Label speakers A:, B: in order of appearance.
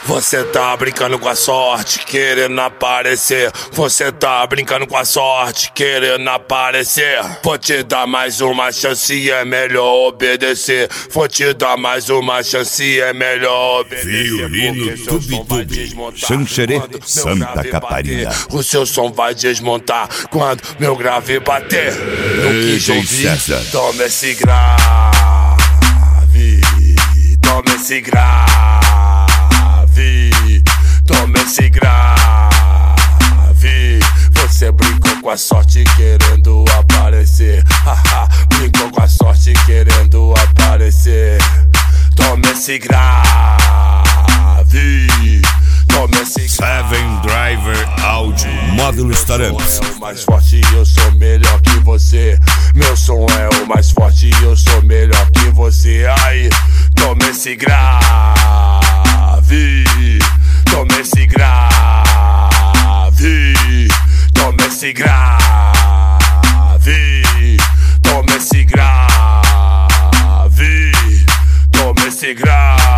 A: Você tá brincando com a sorte, querendo aparecer. Você tá brincando com a sorte, querendo aparecer. Vou te dar mais uma chance, é melhor obedecer. Vou te dar mais uma chance, é melhor obedecer.
B: Violino Tube-Tube, Xanxerê, Santa Catarina.
A: O seu som vai desmontar quando meu grave bater. Não quis ouvir, toma esse grave. Toma esse grave. Toma esse grave. Você brincou com a sorte querendo aparecer. Haha, brincou com a sorte querendo aparecer. Toma esse grave. Toma esse grave.
B: Seven Driver Audio, módulo Staramps.
A: Meu som é o mais forte e eu sou melhor que você. Meu som é o mais forte e eu sou melhor que você. Aí, toma esse grave. Toma esse grave. Toma esse grave. Toma esse grave. Toma esse grave.